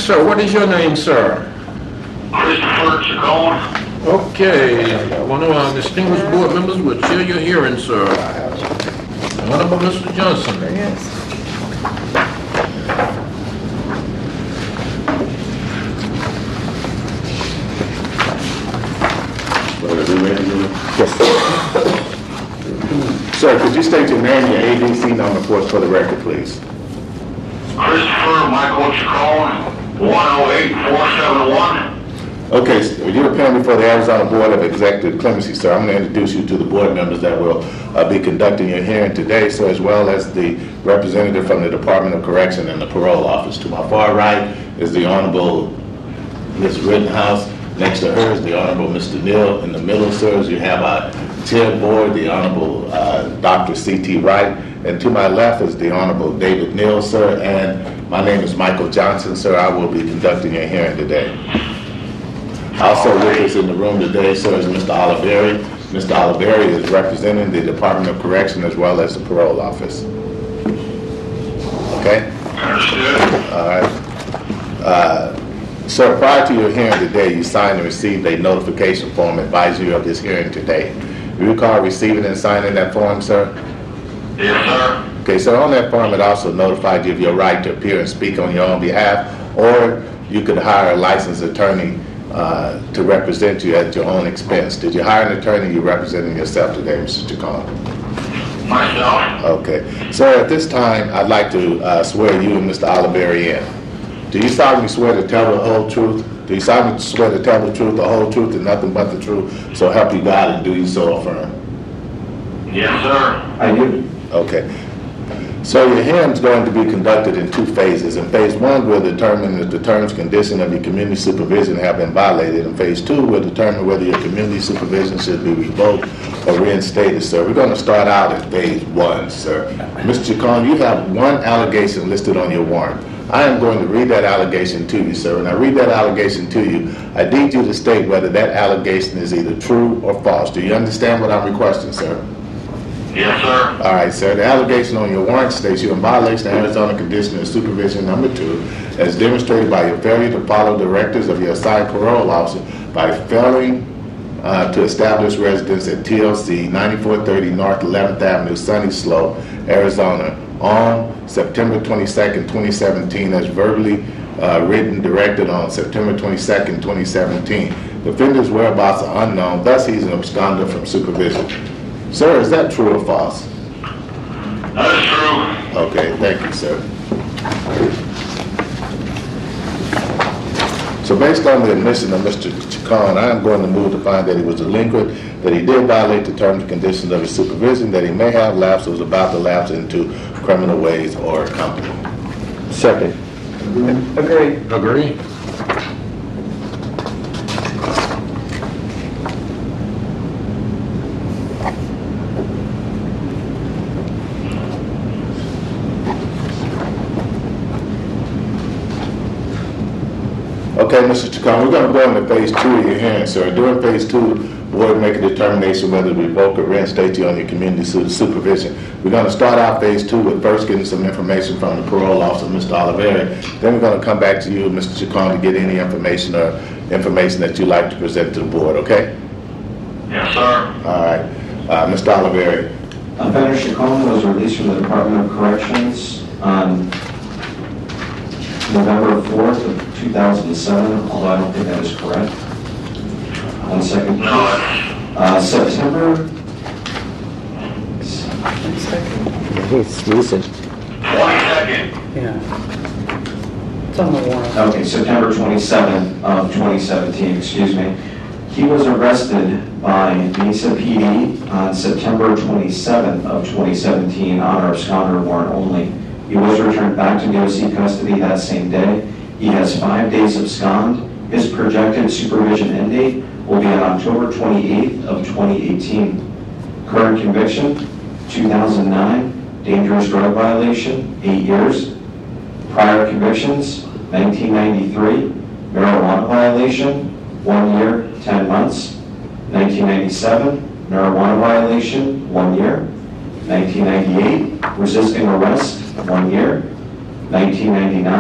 sir. What is your name, sir? Christopher Chacon. Okay. One of our distinguished board members will chair your hearing, sir. Honorable Mr. Johnson. Yes. Yes, sir. Sir, could you state your name and your ADC number for us for the record, please? Christopher Michael Chacon, 108471. Okay, so you're appearing before the Arizona Board of Executive Clemency, sir. I'm going to introduce you to the board members that will be conducting your hearing today, sir, as well as the representative from the Department of Correction and the Parole Office. To my far right is the Honorable Ms. Rittenhouse. Next to her is the Honorable Mr. Neal. In the middle, sir, you have our chair board, the Honorable Dr. C.T. Wright. And to my left is the Honorable David Neal, sir. And my name is Michael Johnson, sir. I will be conducting your hearing today. Also with us in the room today, sir, is Mr. Oliveri. Mr. Oliveri is representing the Department of Correction as well as the Parole Office. Okay? Understood. All right. Sir, prior to your hearing today, you signed and received a notification form advising you of this hearing today. Do you recall receiving and signing that form, sir? Yes, sir. Okay, so on that form, it also notified you of your right to appear and speak on your own behalf, or you could hire a licensed attorney to represent you at your own expense. Did you hire an attorney? You representing yourself today, Mr. Chacon? Myself. Okay. Sir, at this time, I'd like to swear you and Mr. Oliveri in. Do you solemnly swear to tell the whole truth? Do you solemnly swear to tell the truth, the whole truth, and nothing but the truth? So help you God, and do you so affirm? Yes, sir. I do. Okay. So your hearing is going to be conducted in two phases. In phase one, we'll determine if the terms and conditions of your community supervision have been violated. In phase two, we'll determine whether your community supervision should be revoked or reinstated, sir. We're going to start out at phase one, sir. Mr. Chacon, you have one allegation listed on your warrant. I am going to read that allegation to you, sir. When I read that allegation to you, I need you to state whether that allegation is either true or false. Do you understand what I'm requesting, sir? Yes, sir. All right, sir. The allegation on your warrant states you're in violation of Arizona Condition of Supervision number 2, as demonstrated by your failure to follow directives of your assigned parole officer by failing to establish residence at TLC 9430 North 11th Avenue, Sunny Slope, Arizona, on September 22nd, 2017, as verbally written, directed on September 22nd, 2017. The offender's whereabouts are unknown, thus he's an absconder from supervision. Sir, is that true or false? That is true. Okay, thank you, sir. So based on the admission of Mr. Chacon, I am going to move to find that he was delinquent, that he did violate the terms and conditions of his supervision, that he may have lapsed or was about to lapse into criminal ways or company. Second. Agree. Agree. Okay, Mr. Chacon, we're going to go into phase 2 of your hearing, sir. During phase 2, the board will make a determination whether to revoke or reinstate you on your community supervision. We're going to start out phase 2 with first getting some information from the parole officer, Mr. Oliveri. Then we're going to come back to you, Mr. Chacon, to get any information that you'd like to present to the board, okay? Yes, sir. All right. Mr. Oliveri. Offender Chacon was released from the Department of Corrections on November 4th of 2007, although I don't think that is correct. 1 second. No. September. It's recent. 22nd. Yeah. It's on the warrant. Okay, September 27th of 2017, excuse me. He was arrested by Mesa PD on September 27th of 2017 on our absconder warrant only. He was returned back to DOC custody that same day. He has 5 days abscond. His projected supervision end date will be on October 28th of 2018. Current conviction, 2009, dangerous drug violation, 8 years. Prior convictions, 1993, marijuana violation, 1 year, 10 months. 1997, marijuana violation, 1 year. 1998, resisting arrest, 1 year. 1999,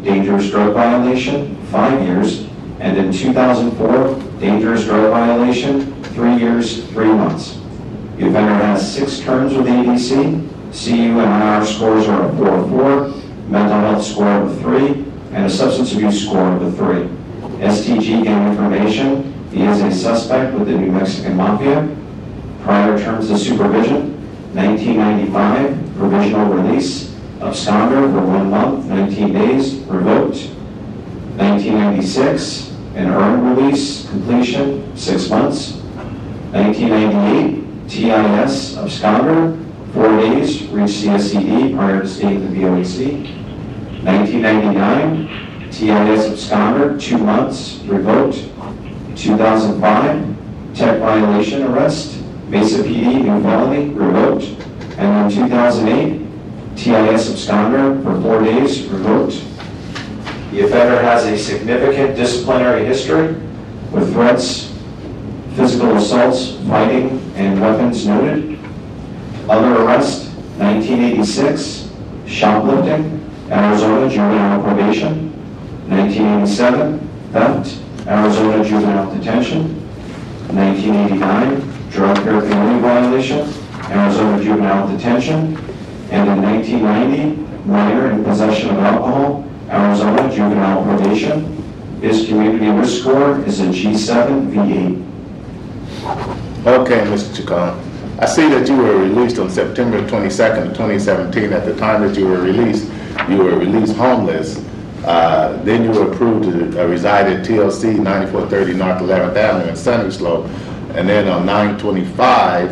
dangerous drug violation, 5 years. And in 2004, dangerous drug violation, 3 years, 3 months. The offender has 6 terms with ADC. CU and IR scores are a 4-4, mental health score of a 3, and a substance abuse score of a 3. STG gained information. He is a suspect with the New Mexican Mafia. Prior terms of supervision, 1995, provisional release, absconder for 1 month, 19 days, revoked. 1996, an earned release, completion, 6 months. 1998, TIS, absconder, 4 days, reached CSCD prior to staying in the VOAC. 1999, TIS absconder, 2 months, revoked. 2005, tech violation arrest, Mesa PD, new felony, revoked. And in 2008, TIS absconder for 4 days, revoked. The offender has a significant disciplinary history with threats, physical assaults, fighting, and weapons noted. Other arrest, 1986, shoplifting, Arizona juvenile probation. 1987, theft, Arizona juvenile detention. 1989, drug paraphernalia violation, Arizona juvenile detention. And in 1990, minor in possession of alcohol, Arizona juvenile probation. His community risk score is a G7 V8. Okay, Mr. Chacon. I see that you were released on September 22nd of 2017. At the time that you were released homeless. Then you were approved to reside at TLC 9430 North 11th Avenue in Sunny Slope. And then on 9/25,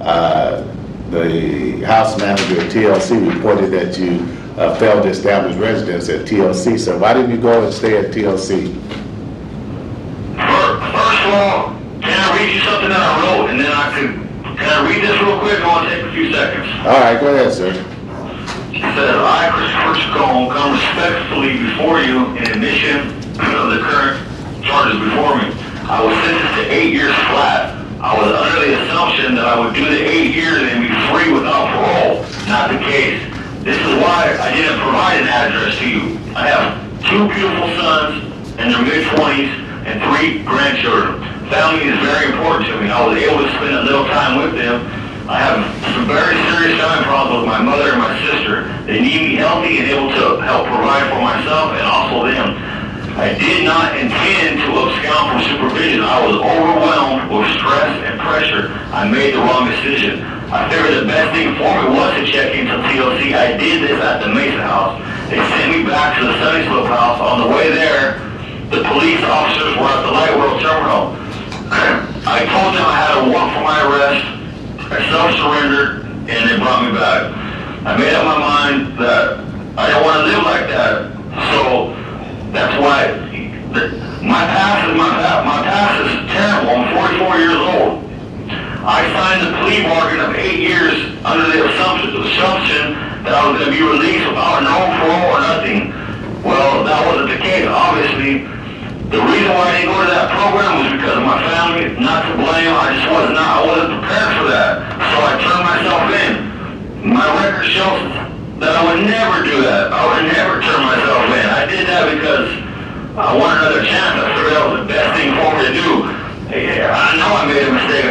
the house manager at TLC reported that you failed to establish residence at TLC. So why didn't you go and stay at TLC? First of all, can I read you something that I wrote, and then can I read this real quick? I want to take a few seconds. All right, go ahead, sir. It says, I, Christopher Chacon, come respectfully before you in admission of the current charges before me. I was sentenced to 8 years flat. I was under the assumption that I would do the 8 years and be free without parole. Not the case. This is why I didn't provide an address to you. I have 2 beautiful sons in their mid-20s and 3 grandchildren. Family is very important to me. I was able to spend a little time with them. I have some very serious family problems with my mother and my sister. They need me healthy and able to help provide for myself and also them. I did not intend to abscond from supervision. I was overwhelmed with stress and pressure. I made the wrong decision. I figured the best thing for me was to check into TLC. I did this at the Mesa house. They sent me back to the Sunny Slope house. On the way there, the police officers were at the Light World Terminal. I told them I had a warrant for my arrest. I self-surrendered, and they brought me back. I made up my mind that I didn't want to live like that. So that's why my past is terrible. I'm 44 years old. I signed the plea bargain of 8 years under the assumption that I was going to be released without no parole or nothing. Well, that wasn't the case. Obviously, the reason why I didn't go to that program was because of my family. Not to blame. I wasn't prepared for that. So I turned myself in. My record shows that I would never do that. I would never turn myself in. I did that because I wanted another chance. I figured that was the best thing for me to do. I know I made a mistake.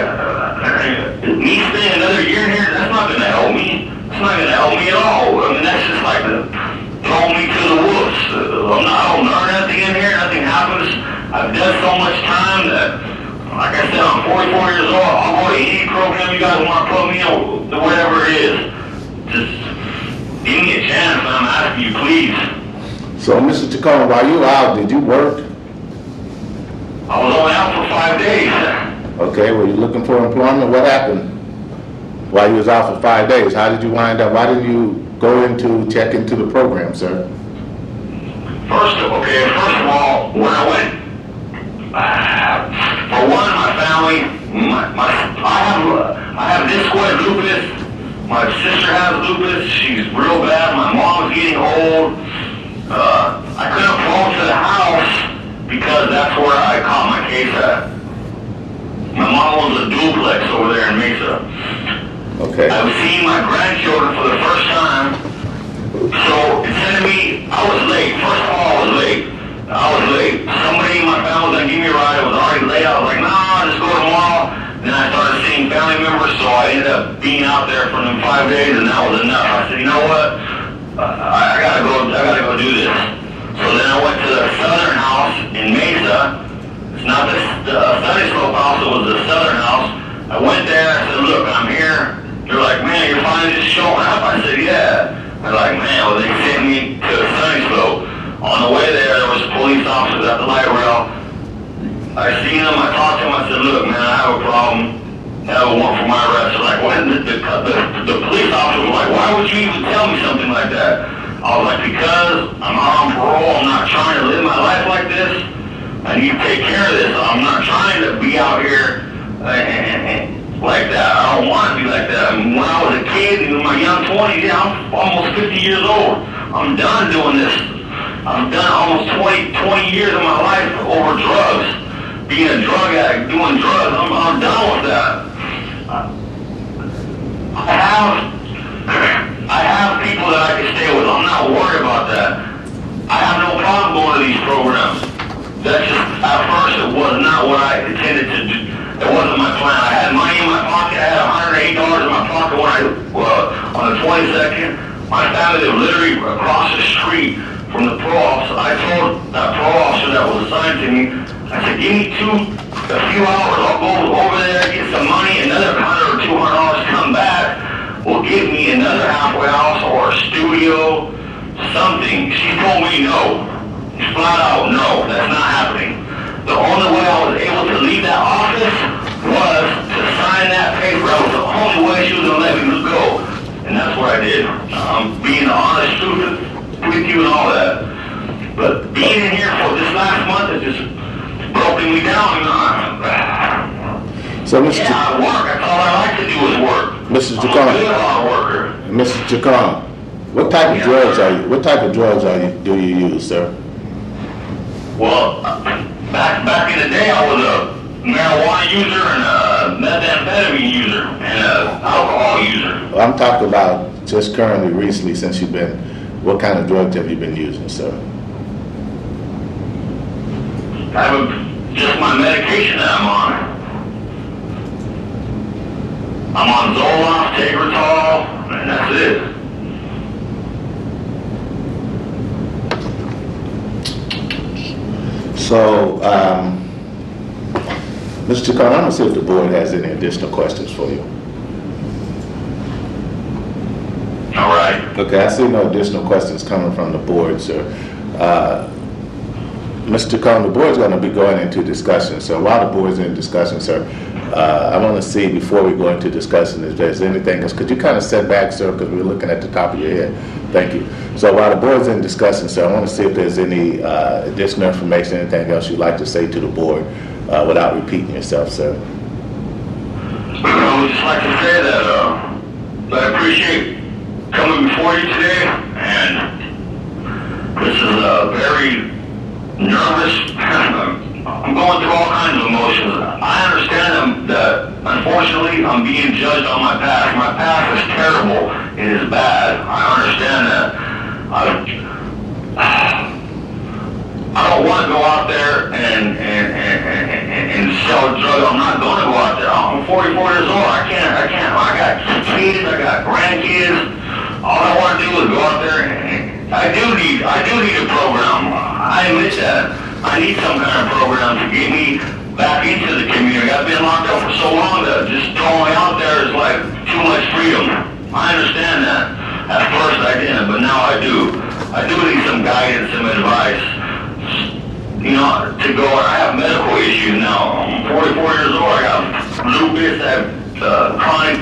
Me spending another year in here, that's not going to help me. It's not going to help me at all. I mean, that's just like throw me to the wolves. I don't learn nothing in here. Nothing happens. I've done so much time that, like I said, I'm 44 years old. I'll go to any program you guys want to put me in, whatever it is. Just give me a chance, and I'm asking you, please. So, Mr. Chacon, while you were out, did you work? I was only out for 5 days. Okay, were you looking for employment? What happened while you was out for 5 days? How did you wind up? Why didn't you check into the program, sir? First of all, when I went, for one, my family, I have discoid lupus. My sister has lupus. She's real bad. My mom's getting old. I couldn't pull to the house because that's where I caught my case at. My mom owns a duplex over there in Mesa. Okay. I was seeing my grandchildren for the first time. So instead of me, I was late. First of all, I was late. Somebody in my family was gonna give me a ride. It was already late. I was like, nah, just go tomorrow. Then I started seeing family members, so I ended up being out there for them 5 days, and that was enough. I said, you know what? I gotta go do this. So then I went to the Southern House in Mesa. It's not the Sunny Slope house, it was the Southern House. I went there, I said, look, I'm here. They're like, man, you're finally just showing up? I said, yeah. They're like, man, well, they sent me to Sunny Slope. On the way there was police officers at the light rail. I seen them, I talked to them, I said, look, man, I have a problem. I have a warrant for my arrest. They're like, what? The police officer was like, why would you even tell me something like that? I was like, because I'm out on parole, I'm not trying to live my life like this. I need to take care of this. I'm not trying to be out here like that. I don't want to be like that. I mean, when I was a kid, in my young 20s, yeah, I'm almost 50 years old. I'm done doing this. I've done almost 20 years of my life over drugs. Being a drug addict, doing drugs, I'm done with that. I have people that I can stay with. I'm not worried about that. I have no problem going to these programs. That's just, at first, it was not what I intended to do. It wasn't my plan. I had money in my pocket. I had $108 in my pocket on the 22nd. My family lived literally across the street from the pro officer. I told that pro officer that was assigned to me, I said, give me a few hours. I'll go over there, get some money, another $100 or $200 come back. Will give me another halfway house or a studio, something. She told me no. Flat out, no, that's not happening. The only way I was able to leave that office was to sign that paper. That was the only way she was going to let me go. And that's what I did. Being honest, truth with you and all that. But being in here for this last month has just broken me down. So, Mr. I work. That's all I like to do is work. Mr. I'm a good hard worker. Mr. Chacon, what type of drugs are you? What type of drugs do you use, sir? Well, back in the day, I was a marijuana user and a methamphetamine user and an alcohol user. Well, I'm talking about just currently, recently, since you've been. What kind of drugs have you been using, sir? Just my medication that I'm on. I'm on Zoloft, Tegretol, and that's it. So, Mr. Chacon, I'm going to see if the board has any additional questions for you. All right. Okay, I see no additional questions coming from the board, sir. Mr. Chacon, the board's going to be going into discussion. So while the board's in discussion, sir, I want to see before we go into discussion if there's anything else. Could you kind of step back, sir, because we're looking at the top of your head. Thank you. So while the board's in discussion, sir, I want to see if there's any additional information, anything else you'd like to say to the board without repeating yourself, sir. I would just like to say that I appreciate coming before you today, and this is a very nervous. I'm going through all kinds of emotions. I understand that, unfortunately, I'm being judged on my past. My past is terrible. It is bad. I understand that. I don't want to go out there and sell drugs. I'm not going to go out there. I'm 44 years old. I can't. I got kids. I got grandkids. All I want to do is go out there and I do need a program. I admit that. I need some kind of program to get me back into the community. I've been locked up for so long that just throwing me out there is like too much freedom. I understand that. At first I didn't, but now I do. I do need some guidance, some advice. You know, to go. I have medical issues now. I'm 44 years old. I got lupus. I have chronic.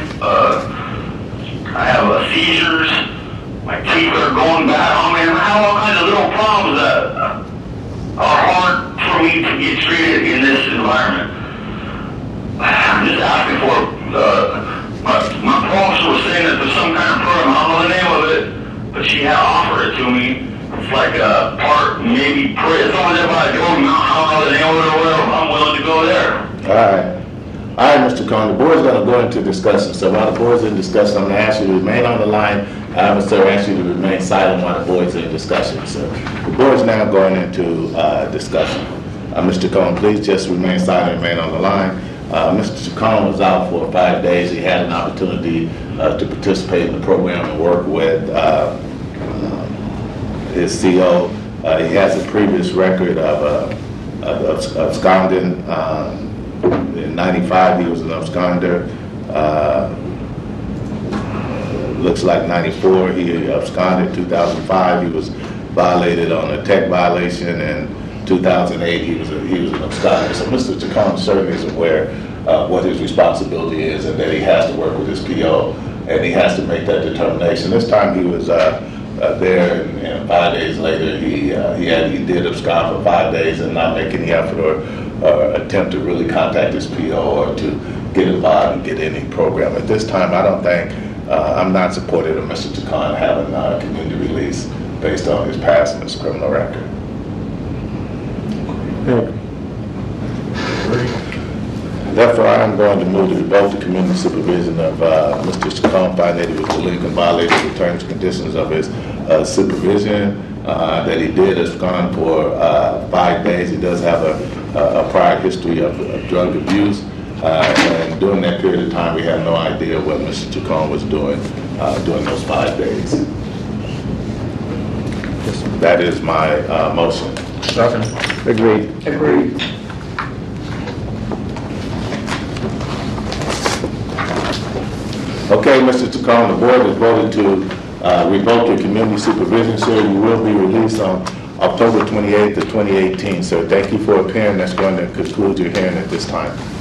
I have seizures. My teeth are going bad. I mean, I have all kinds of little problems that are hard for me to get treated in this environment. I'm just asking for. My professor was saying that there's some kind of program. I don't know the name of it, but she had offered it to me. It's like a part, maybe, it's only there by Jordan Mountain. I don't know the name of it or whatever. I'm willing to go there. All right, Mr. Chacon, the board's going to go into discussion. So while the board's in discussion, I'm going to ask you to remain on the line However, sir, I ask you to remain silent while the board's in discussion, sir. The board's now going into discussion. Mr. Chacon, please just remain silent, remain on the line. Mr. Chacon was out for 5 days. He had an opportunity to participate in the program and work with his CO. He has a previous record of absconding. In 95, he was an absconder. Looks like 94, he absconded. 2005, he was violated on a tech violation, and 2008, he was an absconder. So Mr. Chacon certainly is aware of what his responsibility is, and that he has to work with his PO, and he has to make that determination. This time he was there, and 5 days later, he did abscond for 5 days and not make any effort or attempt to really contact his PO or to get involved and get any program. At this time, I don't think, I'm not supportive of Mr. Chacon having community release based on his past and his criminal record. Therefore, I am going to move to revoke the community supervision of Mr. Chacon, find that he was delinquent, violated the terms and conditions of his supervision, that he did abscond for 5 days. He does have a prior history of drug abuse. And during that period of time, we had no idea what Mr. Chacon was doing during those 5 days. That is my motion. Second. Agreed. Okay, Mr. Chacon, the board has voted to revoke your community supervision, sir. You will be released on October 28th of 2018, sir. Thank you for appearing. That's going to conclude your hearing at this time.